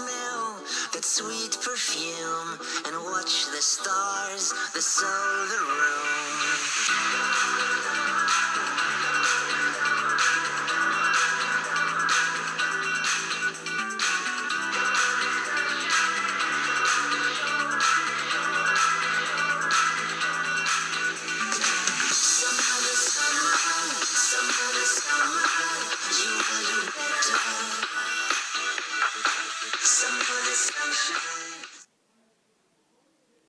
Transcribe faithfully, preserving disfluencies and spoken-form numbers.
smell that sweet perfume and watch the stars that sow the room. Some of the sunshine.